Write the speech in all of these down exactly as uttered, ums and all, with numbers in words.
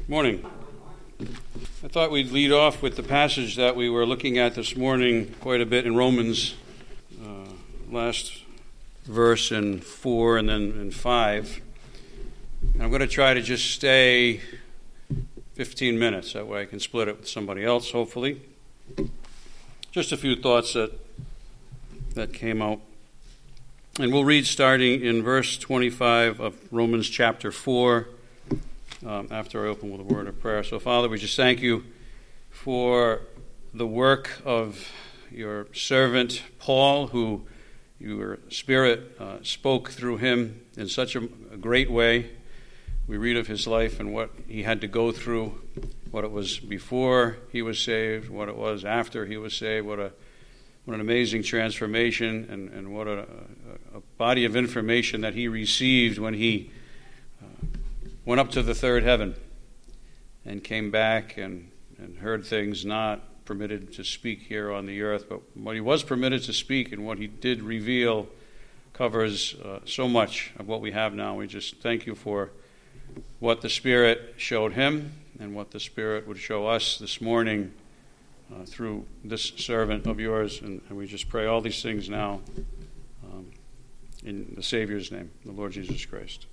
Morning. I thought we'd lead off with the passage that we were looking at this morning quite a bit in Romans, uh, last verse in four and then in five. And I'm going to try to just stay fifteen minutes. That way I can split it with somebody else, hopefully. Just a few thoughts that that came out. And we'll read starting in verse twenty-five of Romans chapter four. Um, after I open with a word of prayer. So, Father, we just thank you for the work of your servant Paul, who your Spirit uh, spoke through him in such a, a great way. We read of his life and what he had to go through, what it was before he was saved, what it was after he was saved, what a what an amazing transformation, and, and what a, a, a body of information that he received when he went up to the third heaven and came back and, and heard things not permitted to speak here on the earth, but what he was permitted to speak and what he did reveal covers uh, so much of what we have now. We just thank you for what the Spirit showed him and what the Spirit would show us this morning uh, through this servant of yours, and, and we just pray all these things now um, in the Savior's name, the Lord Jesus Christ.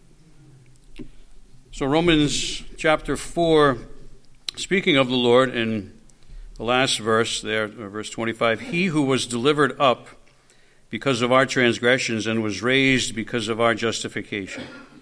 So Romans chapter four, speaking of the Lord in the last verse there, verse twenty-five, he who was delivered up because of our transgressions and was raised because of our justification.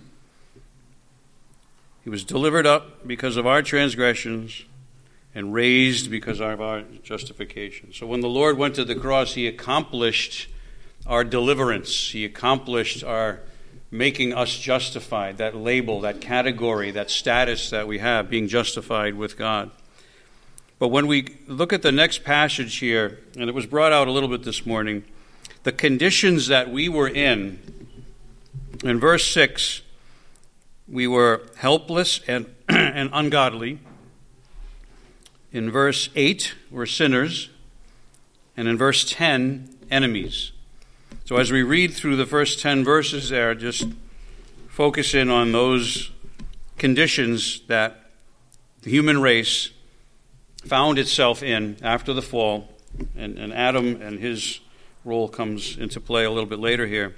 He was delivered up because of our transgressions and raised because of our justification. So when the Lord went to the cross, he accomplished our deliverance. He accomplished our making us justified, that label, that category, that status that we have, being justified with God. But when we look at the next passage here, and it was brought out a little bit this morning, the conditions that we were in, in verse six, we were helpless and, and ungodly. In verse eight, we're sinners. And in verse ten, enemies. So as we read through the first ten verses there, just focus in on those conditions that the human race found itself in after the fall, and, and Adam and his role comes into play a little bit later here.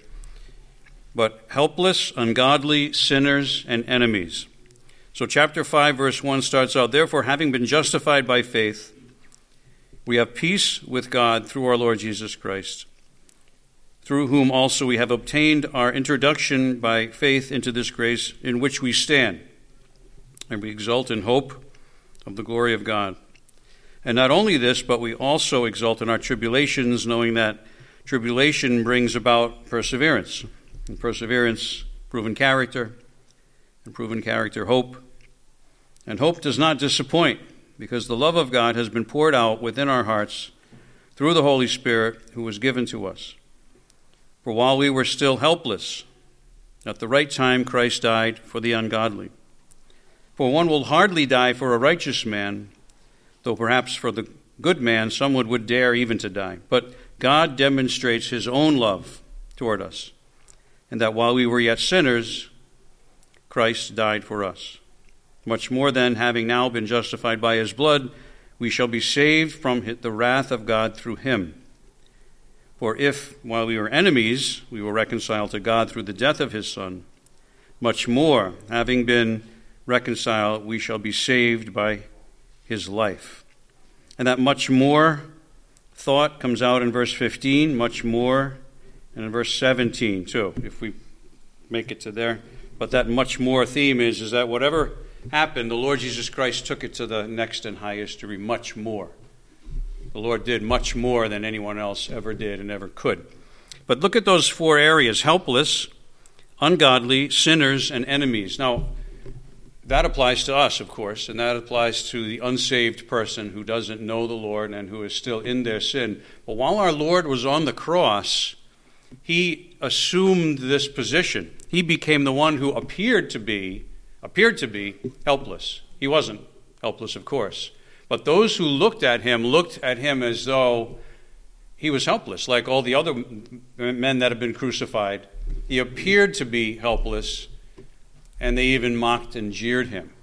But helpless, ungodly, sinners, and enemies. So chapter five, verse one starts out, therefore, having been justified by faith, we have peace with God through our Lord Jesus Christ, through whom also we have obtained our introduction by faith into this grace in which we stand, and we exult in hope of the glory of God. And not only this, but we also exult in our tribulations, knowing that tribulation brings about perseverance, and perseverance, proven character, and proven character, hope. And hope does not disappoint, because the love of God has been poured out within our hearts through the Holy Spirit who was given to us. For while we were still helpless, at the right time Christ died for the ungodly. For one will hardly die for a righteous man, though perhaps for the good man someone would dare even to die. But God demonstrates his own love toward us, and that while we were yet sinners, Christ died for us. Much more then, having now been justified by his blood, we shall be saved from the wrath of God through him. For if, while we were enemies, we were reconciled to God through the death of his Son, much more, having been reconciled, we shall be saved by his life. And that much more thought comes out in verse fifteen, much more, and in verse seventeen too, if we make it to there. But that much more theme is, is that whatever happened, the Lord Jesus Christ took it to the next and highest degree, much more. The Lord did much more than anyone else ever did and ever could. But look at those four areas: helpless, ungodly, sinners, and enemies. Now, that applies to us, of course, and that applies to the unsaved person who doesn't know the Lord and who is still in their sin. But while our Lord was on the cross, he assumed this position. He became the one who appeared to be, appeared to be helpless. He wasn't helpless, of course. But those who looked at him looked at him as though he was helpless, like all the other men that have been crucified. He appeared to be helpless, and they even mocked and jeered him.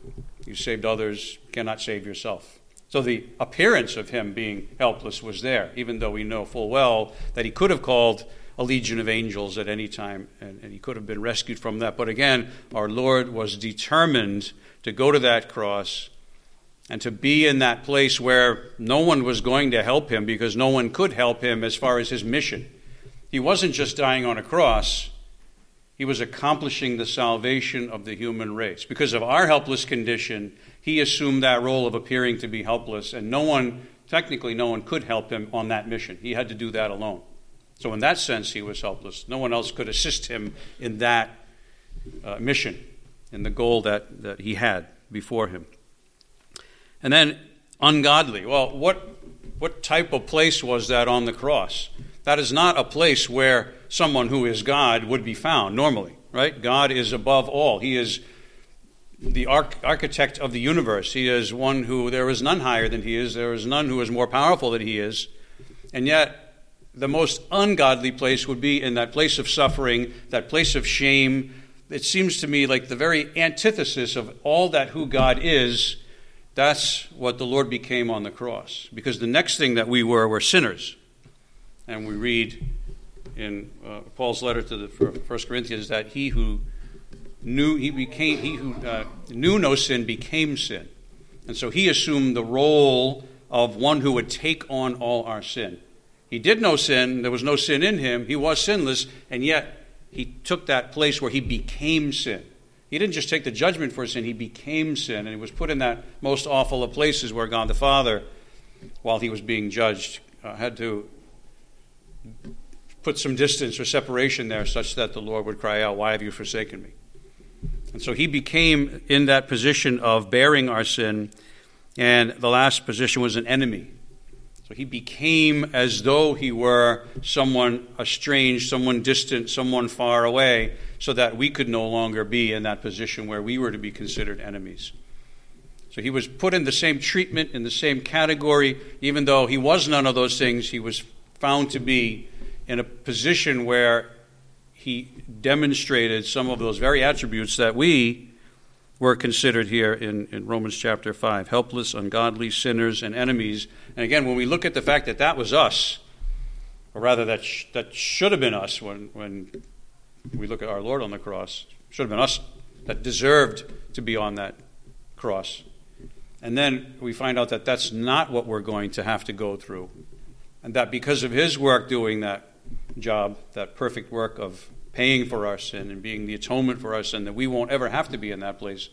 You saved others, cannot save yourself. So the appearance of him being helpless was there, even though we know full well that he could have called a legion of angels at any time, and, and he could have been rescued from that. But again, our Lord was determined to go to that cross and to be in that place where no one was going to help him, because no one could help him as far as his mission. He wasn't just dying on a cross. He was accomplishing the salvation of the human race. Because of our helpless condition, he assumed that role of appearing to be helpless, and no one, technically no one could help him on that mission. He had to do that alone. So in that sense, he was helpless. No one else could assist him in that uh, mission, in the goal that, that he had before him. And then ungodly. Well, what what type of place was that on the cross? That is not a place where someone who is God would be found normally, right? God is above all. He is the arch- architect of the universe. He is one who there is none higher than he is. There is none who is more powerful than he is. And yet, the most ungodly place would be in that place of suffering, that place of shame. It seems to me like the very antithesis of all that who God is. That's what the Lord became on the cross. Because the next thing that we were were sinners. And we read in uh, Paul's letter to the First Corinthians that he who knew he became he who uh, knew no sin became sin. And so he assumed the role of one who would take on all our sin. He did no sin, there was no sin in him, he was sinless, and yet he took that place where he became sin. He didn't just take the judgment for sin, he became sin, and he was put in that most awful of places where God the Father, while he was being judged, uh, had to put some distance or separation there such that the Lord would cry out, "Why have you forsaken me?" And so he became in that position of bearing our sin, and the last position was an enemy. So he became as though he were someone estranged, someone distant, someone far away, so that we could no longer be in that position where we were to be considered enemies. So he was put in the same treatment, in the same category. Even though he was none of those things, he was found to be in a position where he demonstrated some of those very attributes that we were considered here in, in Romans chapter five. Helpless, ungodly, sinners, and enemies. And again, when we look at the fact that that was us, or rather that sh- that should have been us when, when we look at our Lord on the cross, should have been us that deserved to be on that cross. And then we find out that that's not what we're going to have to go through. And that because of his work doing that job, that perfect work of paying for our sin and being the atonement for our sin, that we won't ever have to be in that place,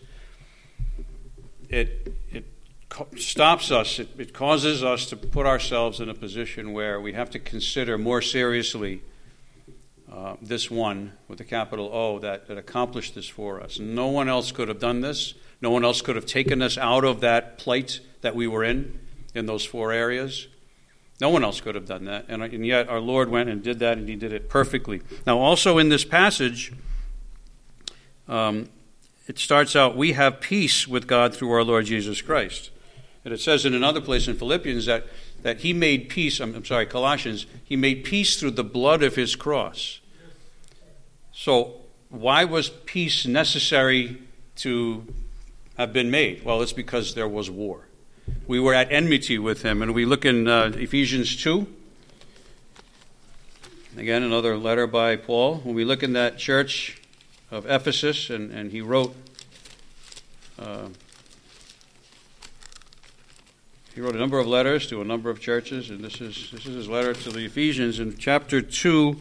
it it co- stops us, it, it causes us to put ourselves in a position where we have to consider more seriously uh, this one with a capital O that, that accomplished this for us. No one else could have done this. No one else could have taken us out of that plight that we were in, in those four areas. No one else could have done that, and, and yet our Lord went and did that, and he did it perfectly. Now, also in this passage, um, it starts out, we have peace with God through our Lord Jesus Christ. And it says in another place in Philippians that, that he made peace, I'm, I'm sorry, Colossians, he made peace through the blood of his cross. So why was peace necessary to have been made? Well, it's because there was war. We were at enmity with him, and we look in uh, Ephesians two. Again, another letter by Paul. When we look in that church of Ephesus, and, and he wrote, uh, he wrote a number of letters to a number of churches, and this is this is his letter to the Ephesians in chapter two,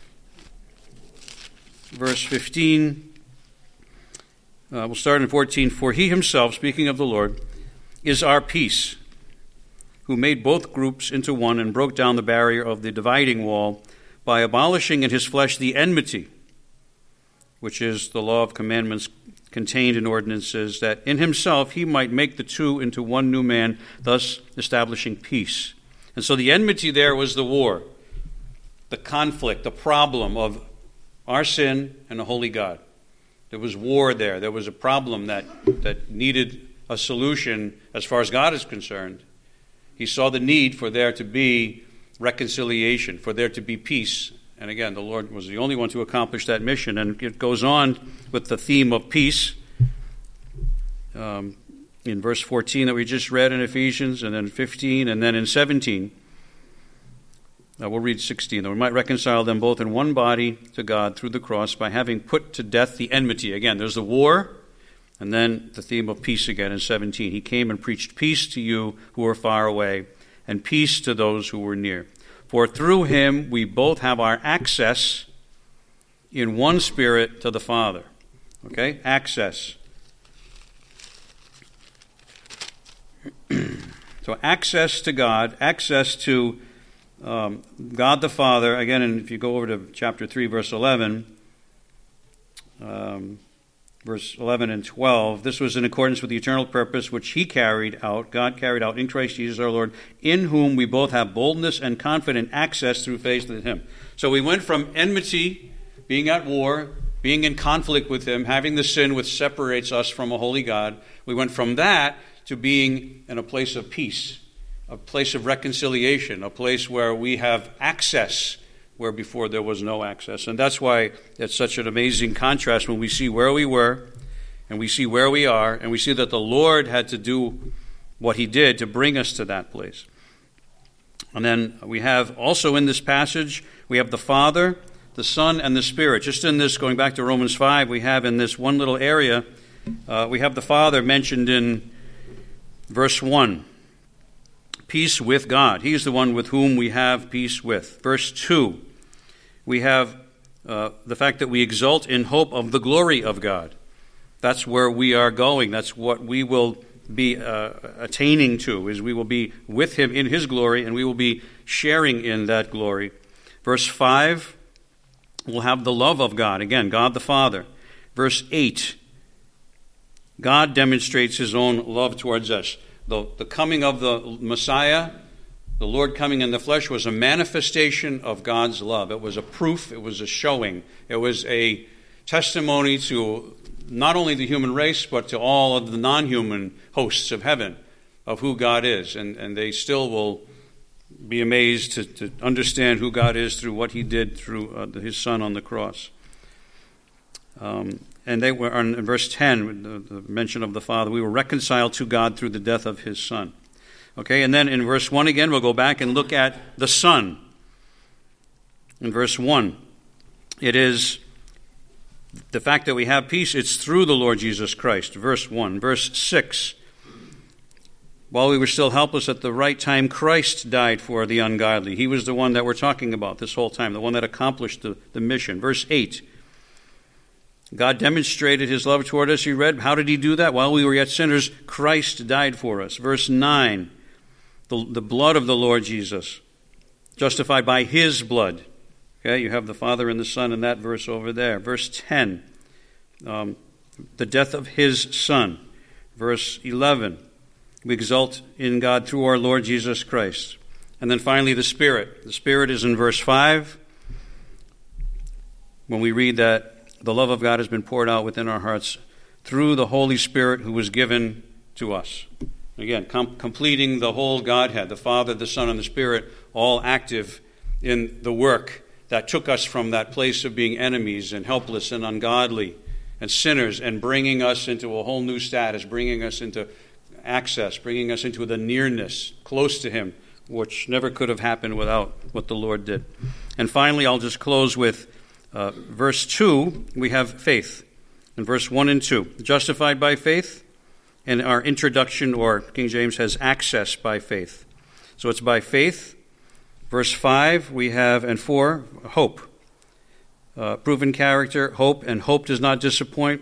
verse fifteen. Uh, we'll start in fourteen. For he himself, speaking of the Lord, is our peace, who made both groups into one and broke down the barrier of the dividing wall by abolishing in his flesh the enmity, which is the law of commandments contained in ordinances, that in himself he might make the two into one new man, thus establishing peace. And so the enmity there was the war, the conflict, the problem of our sin and a holy God. There was war there. There was a problem that, that needed a solution as far as God is concerned. He saw the need for there to be reconciliation, for there to be peace. And again, the Lord was the only one to accomplish that mission. And it goes on with the theme of peace. Um, in verse fourteen that we just read in Ephesians, and then fifteen, and then in seventeen. Uh, we'll read sixteen. That we might reconcile them both in one body to God through the cross by having put to death the enmity. Again, there's the war, and then the theme of peace again in seventeen. He came and preached peace to you who are far away, and peace to those who were near. For through him we both have our access in one Spirit to the Father. Okay? Access. So access to God, access to um, God the Father. Again, and if you go over to chapter three, verse eleven, um, verse eleven and twelve, this was in accordance with the eternal purpose which he carried out, God carried out in Christ Jesus our Lord, in whom we both have boldness and confident access through faith in him. So we went from enmity, being at war, being in conflict with him, having the sin which separates us from a holy God. We went from that to being in a place of peace, a place of reconciliation, a place where we have access where before there was no access. And that's why it's such an amazing contrast when we see where we were and we see where we are, and we see that the Lord had to do what he did to bring us to that place. And then we have also in this passage, we have the Father, the Son, and the Spirit. Just in this, going back to Romans five, we have in this one little area, uh, we have the Father mentioned in verse one. Peace with God. He is the one with whom we have peace with. Verse two, we have uh, the fact that we exult in hope of the glory of God. That's where we are going. That's what we will be uh, attaining to, is we will be with him in his glory, and we will be sharing in that glory. Verse five, we'll have the love of God. Again, God the Father. Verse eight, God demonstrates his own love towards us. The, the coming of the Messiah, the Lord coming in the flesh, was a manifestation of God's love. It was a proof. It was a showing. It was a testimony to not only the human race, but to all of the non-human hosts of heaven of who God is. And, and they still will be amazed to, to understand who God is through what he did through uh, his Son on the cross. Um, and they were, in verse ten, the, the mention of the Father, we were reconciled to God through the death of his Son. Okay, and then in verse one again, we'll go back and look at the Son. In verse one, it is the fact that we have peace, it's through the Lord Jesus Christ. Verse one. Verse six, while we were still helpless at the right time, Christ died for the ungodly. He was the one that we're talking about this whole time, the one that accomplished the, the mission. Verse eight, God demonstrated his love toward us. You read, how did he do that? While we were yet sinners, Christ died for us. Verse nine, the, the blood of the Lord Jesus, justified by his blood. Okay, you have the Father and the Son in that verse over there. Verse ten, um, the death of his Son. Verse eleven, we exult in God through our Lord Jesus Christ. And then finally the Spirit. The Spirit is in verse five, when we read that the love of God has been poured out within our hearts through the Holy Spirit who was given to us. Again, com- completing the whole Godhead, the Father, the Son, and the Spirit, all active in the work that took us from that place of being enemies and helpless and ungodly and sinners, and bringing us into a whole new status, bringing us into access, bringing us into the nearness, close to him, which never could have happened without what the Lord did. And finally, I'll just close with Uh, verse two, we have faith. In verse one and two, justified by faith, and our introduction, or King James has access by faith. So it's by faith. Verse five, we have, and four, hope. Uh, proven character, hope, and hope does not disappoint.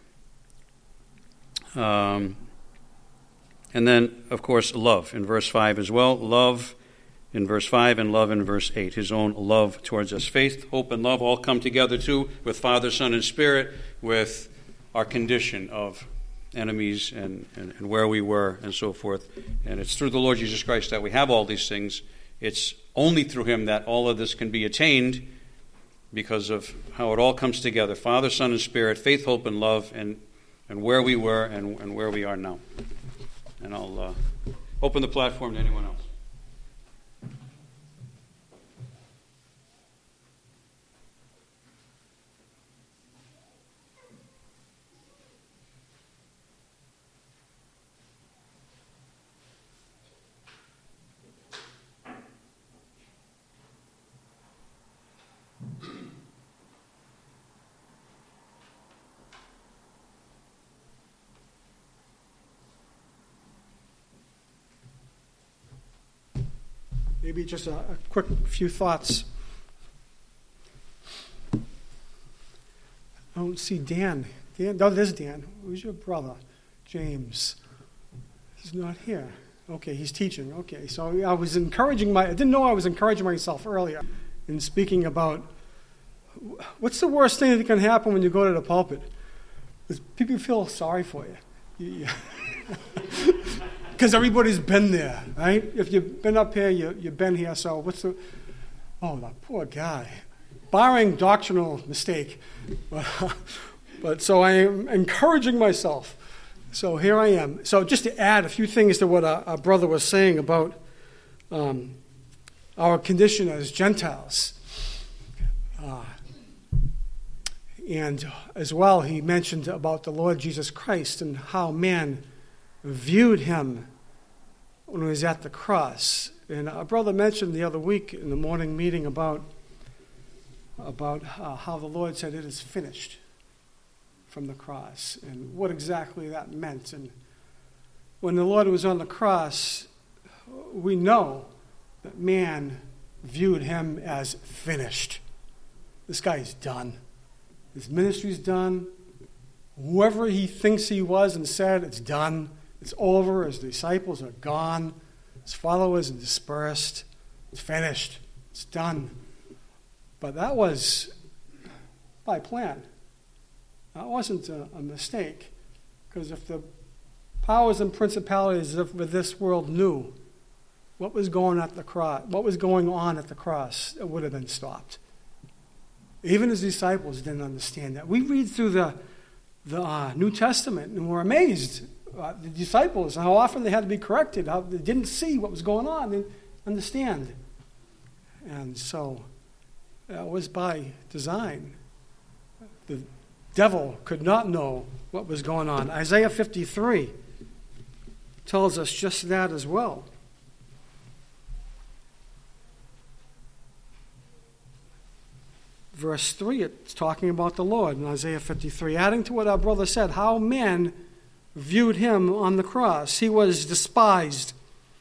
Um, and then, of course, love in verse five as well. Love in verse five and love in verse eight, his own love towards us. Faith, hope, and love all come together too with Father, Son, and Spirit, with our condition of enemies and, and, and where we were and so forth. And it's through the Lord Jesus Christ that we have all these things. It's only through him that all of this can be attained, because of how it all comes together. Father, Son, and Spirit, faith, hope, and love, and, and where we were and, and where we are now. And I'll uh, open the platform to anyone else. Maybe just a, a quick few thoughts. I don't see Dan. Dan, no, there's Dan. Who's your brother? James. He's not here. Okay, he's teaching. Okay, so I was encouraging my, I didn't know I was encouraging myself earlier in speaking about what's the worst thing that can happen when you go to the pulpit? Is people feel sorry for you. Because everybody's been there, right? If you've been up here, you, you've been here, so what's the, oh, that poor guy. Barring doctrinal mistake. But, but so I am encouraging myself. So here I am. So just to add a few things to what our, our brother was saying about um, our condition as Gentiles. Uh, and as well, he mentioned about the Lord Jesus Christ and how man viewed him when he was at the cross. And our brother mentioned the other week in the morning meeting about, about uh, how the Lord said, "It is finished," from the cross, and what exactly that meant. And when the Lord was on the cross, we know that man viewed him as finished. This guy's done. His ministry's done. Whoever he thinks he was and said, it's done. It's over. His disciples are gone. His followers are dispersed. It's finished. It's done. But that was by plan. That wasn't a, a mistake. Because if the powers and principalities of this world knew what was going at the cross, what was going on at the cross, it would have been stopped. Even his disciples didn't understand that. We read through the the uh, New Testament and we're amazed. Uh, the disciples, how often they had to be corrected, how they didn't see what was going on and understand. And so that was by design. The devil could not know what was going on. Isaiah fifty-three tells us just that as well. Verse three, it's talking about the Lord in Isaiah fifty-three, adding to what our brother said, how men viewed him on the cross. He was despised.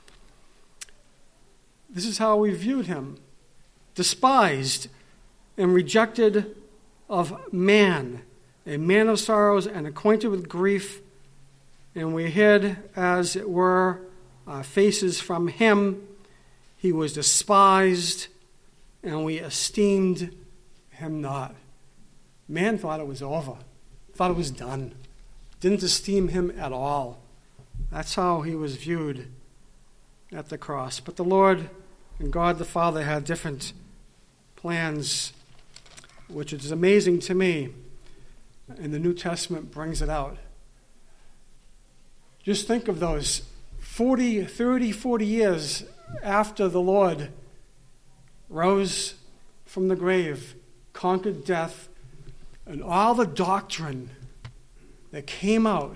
This is how we viewed him. Despised and rejected of man, a man of sorrows and acquainted with grief, and we hid, as it were, our faces from him. He was despised, and we esteemed him not. Man thought it was over, thought it was done, didn't esteem him at all. That's how he was viewed at the cross. But the Lord and God the Father had different plans, which is amazing to me, and the New Testament brings it out. Just think of those forty, thirty, forty years after the Lord rose from the grave, conquered death, and all the doctrine that came out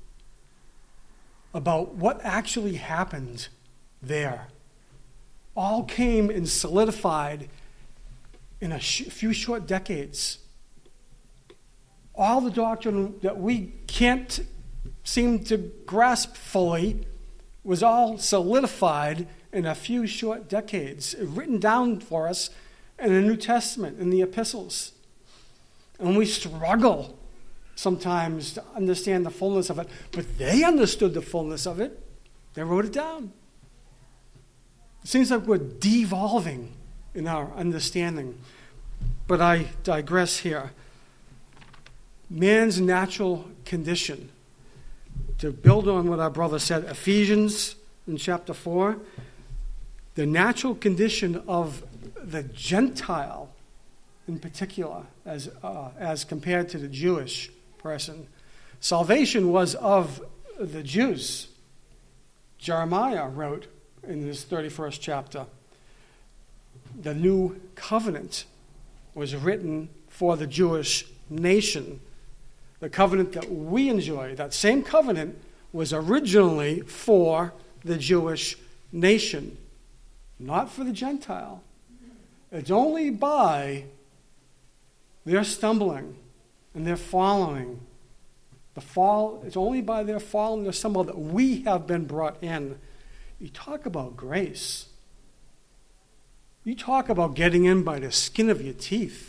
about what actually happened there all came and solidified in a sh- few short decades. All the doctrine that we can't seem to grasp fully was all solidified in a few short decades, written down for us in the New Testament, in the epistles. And we struggle sometimes to understand the fullness of it, but they understood the fullness of it. They wrote it down. It seems like we're devolving in our understanding. But I digress here. Man's natural condition, to build on what our brother said, Ephesians in chapter four, the natural condition of the Gentile in particular, as uh, as compared to the Jewish person. Salvation was of the Jews. Jeremiah wrote in his thirty-first chapter, the new covenant was written for the Jewish nation. The covenant that we enjoy, that same covenant, was originally for the Jewish nation, not for the Gentile. It's only by their stumbling and their following, the fall, it's only by their fall and their stumble that we have been brought in. You talk about grace. You talk about getting in by the skin of your teeth.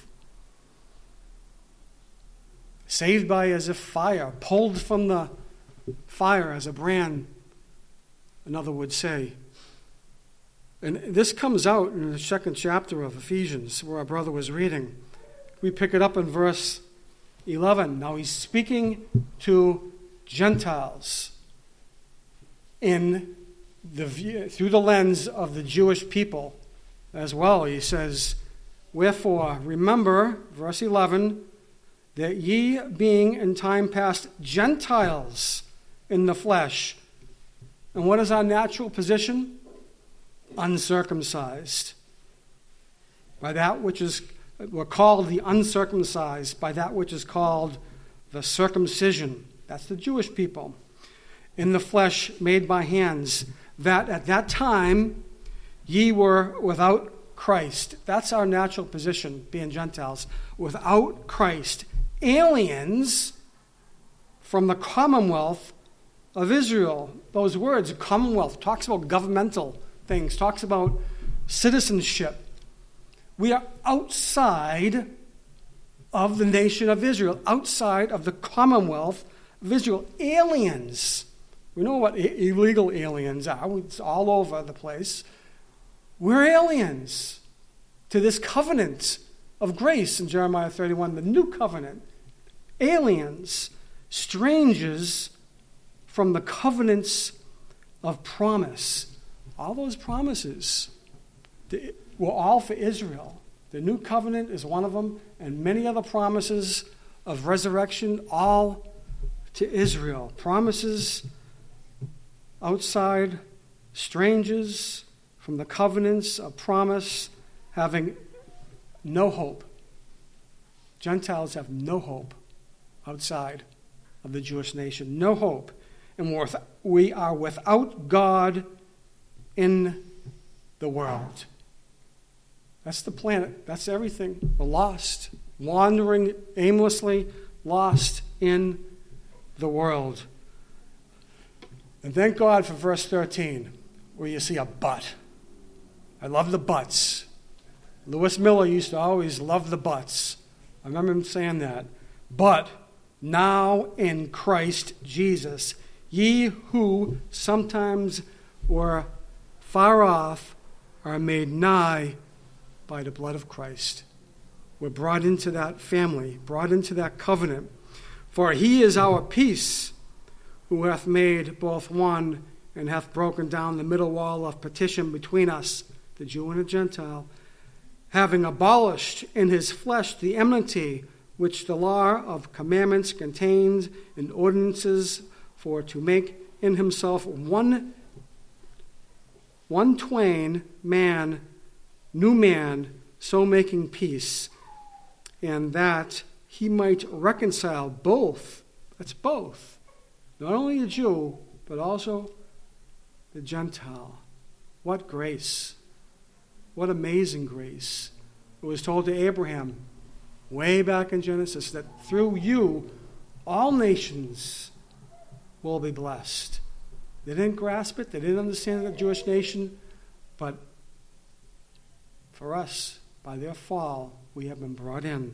Saved by as if fire, pulled from the fire as a brand, another would say. And this comes out in the second chapter of Ephesians, where our brother was reading. We pick it up in verse eleven. Now he's speaking to Gentiles in the view, through the lens of the Jewish people as well. He says, wherefore, remember, verse eleven, that ye being in time past Gentiles in the flesh. And what is our natural position? Uncircumcised. By that which is, we're called the uncircumcised, by that which is called the circumcision. That's the Jewish people. In the flesh made by hands, that at that time ye were without Christ. That's our natural position, being Gentiles. Without Christ. Aliens from the commonwealth of Israel. Those words, commonwealth, talks about governmental things, talks about citizenship. We are outside of the nation of Israel, outside of the commonwealth of Israel. Aliens. We know what illegal aliens are. It's all over the place. We're aliens to this covenant of grace in Jeremiah thirty-one, the new covenant. Aliens, strangers from the covenants of promise. All those promises were all for Israel. The new covenant is one of them, and many other promises of resurrection, all to Israel. Promises outside, strangers from the covenants of promise, having no hope. Gentiles have no hope outside of the Jewish nation. No hope. And we're, we are without God in the world. That's the planet. That's everything. We're lost. Wandering aimlessly, lost in the world. And thank God for verse thirteen, where you see a but. I love the buts. Lewis Miller used to always love the buts. I remember him saying that. But now in Christ Jesus, ye who sometimes were far off are made nigh by the blood of Christ. We're brought into that family, brought into that covenant. For he is our peace, who hath made both one and hath broken down the middle wall of partition between us, the Jew and the Gentile, having abolished in his flesh the enmity which the law of commandments contains in ordinances, for to make in himself one, one twain man, new man, so making peace, and that he might reconcile both, that's both, not only the Jew, but also the Gentile. What grace. What amazing grace. It was told to Abraham way back in Genesis that through you all nations will be blessed. They didn't grasp it. They didn't understand the Jewish nation. But for us, by their fall, we have been brought in.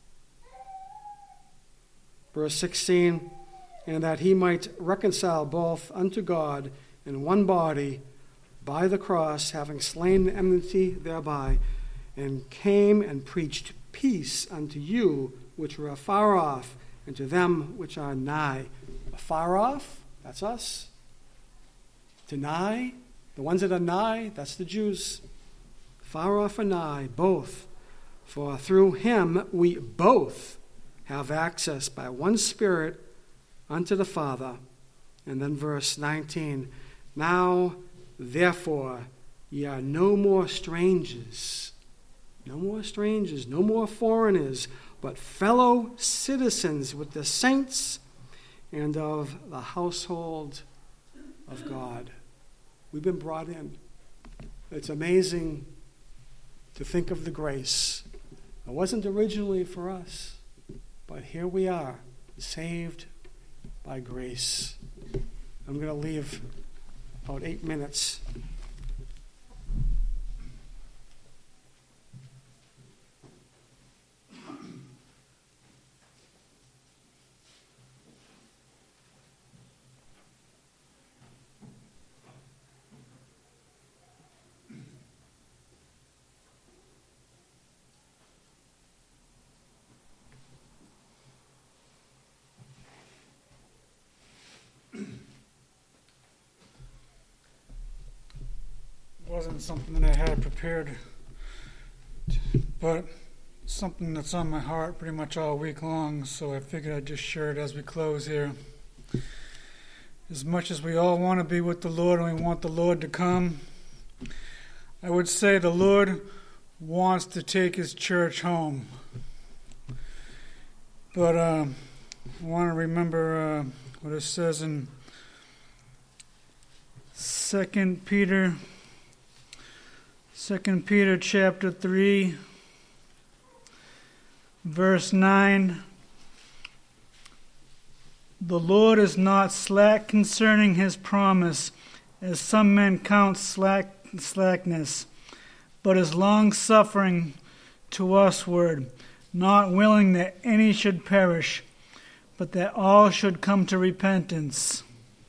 Verse sixteen, and that he might reconcile both unto God in one body by the cross, having slain the enmity thereby, and came and preached peace unto you which were afar off, and to them which are nigh. Afar off, that's us. To nigh, the ones that are nigh, that's the Jews. Far off and nigh, both. For through him we both have access by one Spirit unto the Father. And then verse nineteen, now therefore ye are no more strangers, no more strangers, no more foreigners, but fellow citizens with the saints and of the household of God. We've been brought in. It's amazing to think of the grace. It wasn't originally for us, but here we are, saved by grace. I'm going to leave about eight minutes. wasn't something that I had prepared, but something that's on my heart pretty much all week long, so I figured I'd just share it as we close here. As much as we all want to be with the Lord and we want the Lord to come, I would say the Lord wants to take his church home. But uh, I want to remember uh, what it says in Second Peter, Second Peter chapter three, verse nine. The Lord is not slack concerning his promise, as some men count slack slackness, but is long-suffering to usward, not willing that any should perish, but that all should come to repentance.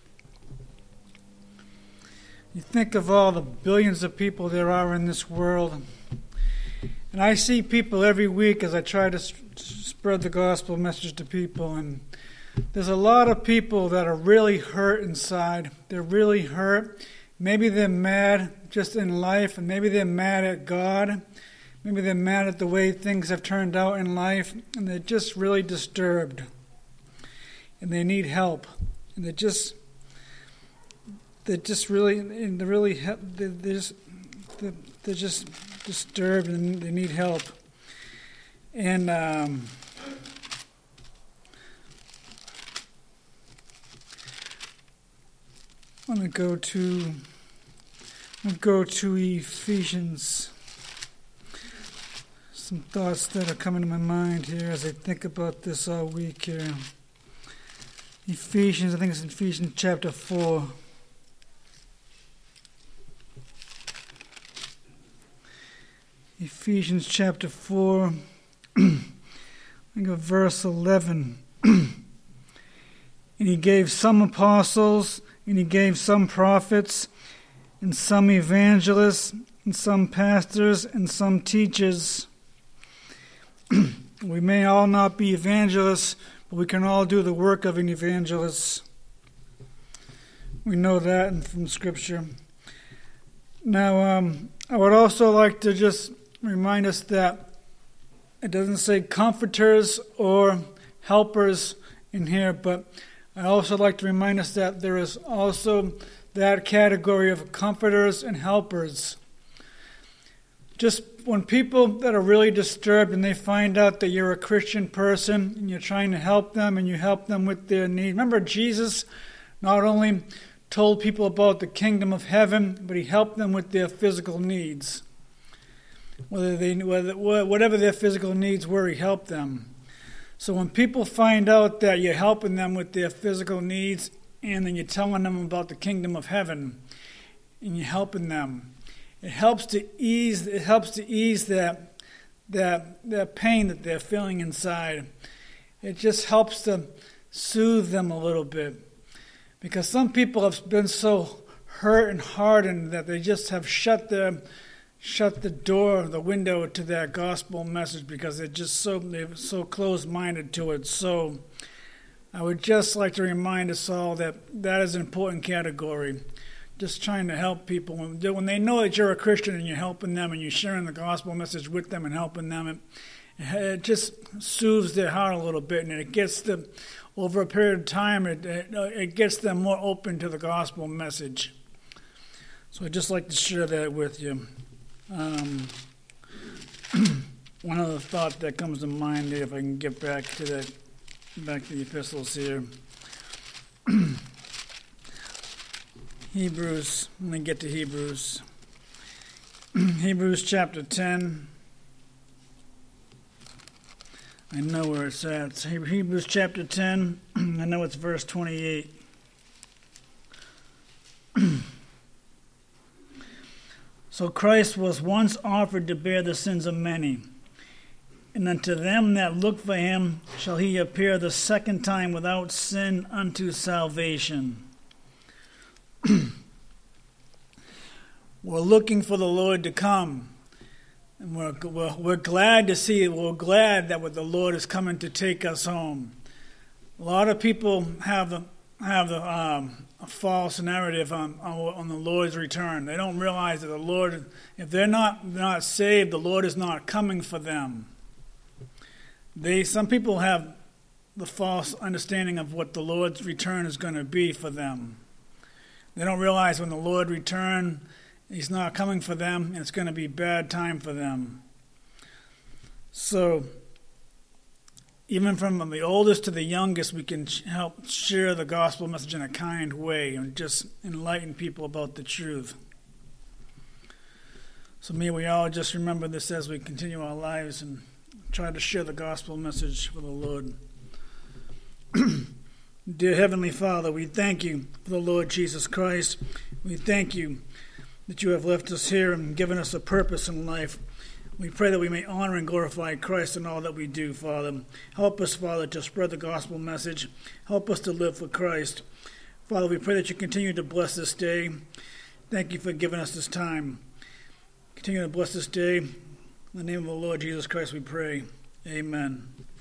You think of all the billions of people there are in this world, and I see people every week as I try to spread the gospel message to people, and there's a lot of people that are really hurt inside. They're really hurt. Maybe they're mad just in life, and maybe they're mad at God. Maybe they're mad at the way things have turned out in life, and they're just really disturbed. And they need help. And they're just, they're just really, they're really, they're just, they're just disturbed, and they need help. And um, I'm going to go to, I'm going to go to Ephesians. Some thoughts that are coming to my mind here as I think about this all week here. Ephesians, I think it's Ephesians chapter four. Ephesians chapter four, I think of verse eleven. And he gave some apostles, and he gave some prophets, and some evangelists, and some pastors, and some teachers. We may all not be evangelists, but we can all do the work of an evangelist. We know that from Scripture. Now, um, I would also like to just remind us that it doesn't say comforters or helpers in here, but I also like to remind us that there is also that category of comforters and helpers. Just when people that are really disturbed and they find out that you're a Christian person and you're trying to help them and you help them with their need. Remember, Jesus not only told people about the kingdom of heaven, but he helped them with their physical needs. Whether they, whether, whatever their physical needs were, he helped them. So when people find out that you're helping them with their physical needs and then you're telling them about the kingdom of heaven and you're helping them, it helps to ease it helps to ease that that that pain that they're feeling inside. It just helps to soothe them a little bit. Because some people have been so hurt and hardened that they just have shut their shut the door, the window to that gospel message because they're just so they're so closed-minded to it. So I would just like to remind us all that that is an important category. Just trying to help people. When they know that you're a Christian and you're helping them and you're sharing the gospel message with them and helping them, it, it just soothes their heart a little bit, and it gets them, over a period of time, it, it, it gets them more open to the gospel message. So I'd just like to share that with you. Um, one other thought that comes to mind, if I can get back to that, back to the epistles here. Hebrews, let me get to Hebrews. Hebrews chapter ten. I know where it's at. It's Hebrews chapter ten. I know it's verse twenty-eight. So Christ was once offered to bear the sins of many, and unto them that look for him shall he appear the second time without sin unto salvation. We're looking for the Lord to come, and we're, we're we're glad to see it. We're glad that the Lord is coming to take us home. A lot of people have a have the, um, a false narrative on, on on the Lord's return. They don't realize that the Lord, if they're not not saved, the Lord is not coming for them. They some people have the false understanding of what the Lord's return is going to be for them. They don't realize when the Lord returns, He's not coming for them, and it's going to be a bad time for them. So, even from the oldest to the youngest, we can help share the gospel message in a kind way and just enlighten people about the truth. So may we all just remember this as we continue our lives and try to share the gospel message for the Lord. Dear Heavenly Father, we thank you for the Lord Jesus Christ. We thank you that you have left us here and given us a purpose in life. We pray that we may honor and glorify Christ in all that we do, Father. Help us, Father, to spread the gospel message. Help us to live for Christ. Father, we pray that you continue to bless this day. Thank you for giving us this time. Continue to bless this day. In the name of the Lord Jesus Christ we pray. Amen.